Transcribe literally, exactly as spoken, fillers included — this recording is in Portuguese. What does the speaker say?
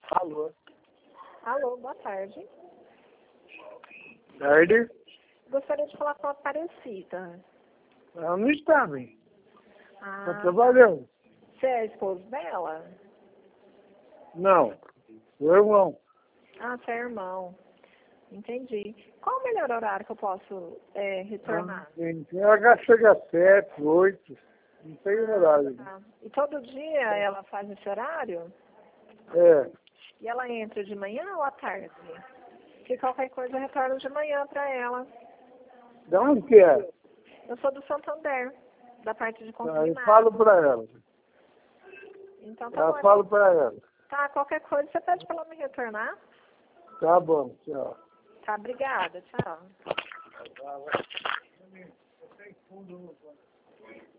Alô. Alô, boa tarde. Tarde. Gostaria de falar com a Aparecida. Ela não está, bem. Ah, Está trabalhando. você é esposo dela? Não. Meu irmão. Ah, você é irmão. Entendi. Qual o melhor horário que eu posso é, retornar? Ela chega às sete, oito. Não tem horário. Ah, e todo dia ela faz esse horário? É. E ela entra de manhã ou à tarde? Porque qualquer coisa eu retorno de manhã para ela. De onde que é? Eu sou do Santander, da parte de Tá, eu consignado. falo pra ela. Então tá Eu bom. falo pra ela. Tá, qualquer coisa você pede para ela me retornar? Tá bom, tchau. Tá, obrigada. Tchau.